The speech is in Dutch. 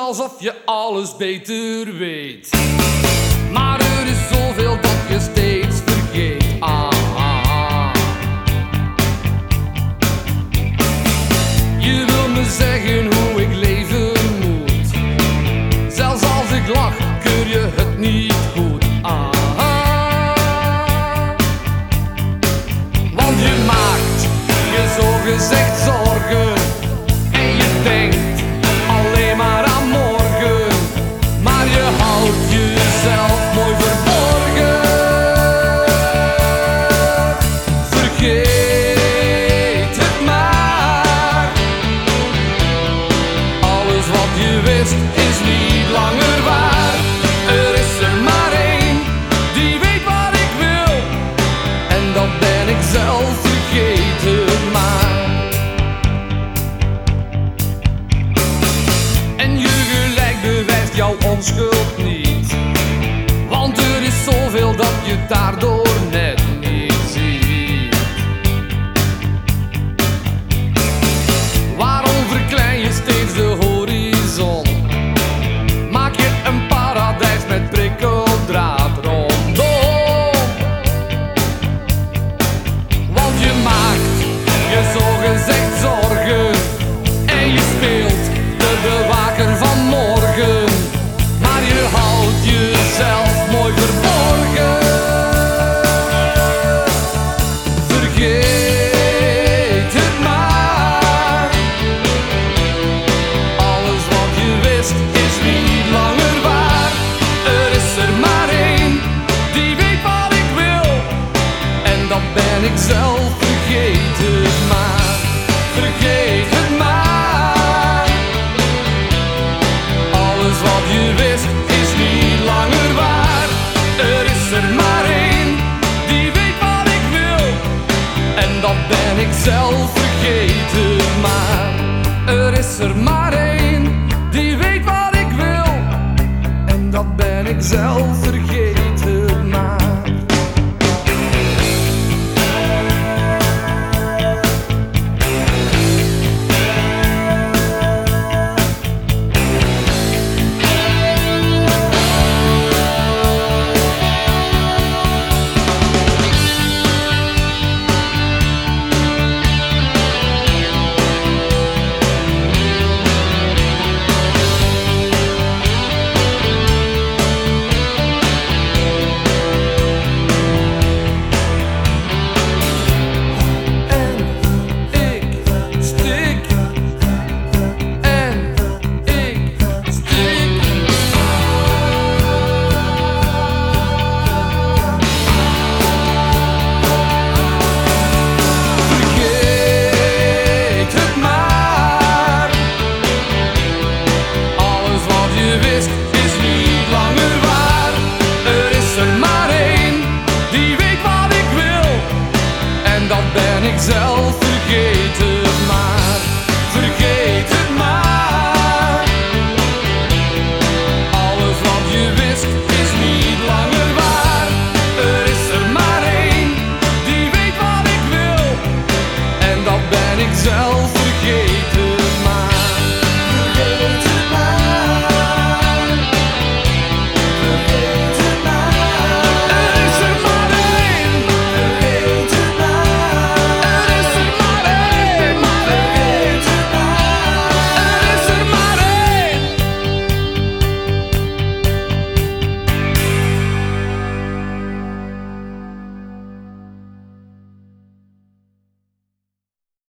alsof je alles beter weet. Maar er is zoveel dat je steeds vergeet. Je wil me zeggen hoe ik leven moet. Zelfs als ik lach, keur je het niet goed. Want je maakt je zogezegd zorgen. En je denkt alleen maar aan morgen. Maar je houdt jezelf mooi verborgen. Vergeet het maar. Alles wat je wist is niet langer waar. Er is er maar één die weet wat ik wil. En dat ben ik zelf. Vergeet het maar. En je gelijk bewijst jouw onschuld niet. Want er is zoveel dat je daardoor net niet ziet. Waarom verklein je steeds de horizon? Maak je een paradijs met prikkeldraad rondom. Want je maakt je zogezegd zorgen. En je speelt de bewaker van morgen. Maar je houdt jezelf mooi verborgen. Vergeet het maar. Alles wat je wist is niet langer waar. Er is er maar één die weet wat ik wil. En dat ben ik zelf. Vergeet het maar. Vergeet het maar. Alles wat je wist is niet langer waar. Er is er maar één die weet wat ik wil. En dat ben ik zelf. Vergeet het maar. Er is er maar één die weet wat ik wil. En dat ben ik zelf. Vergeet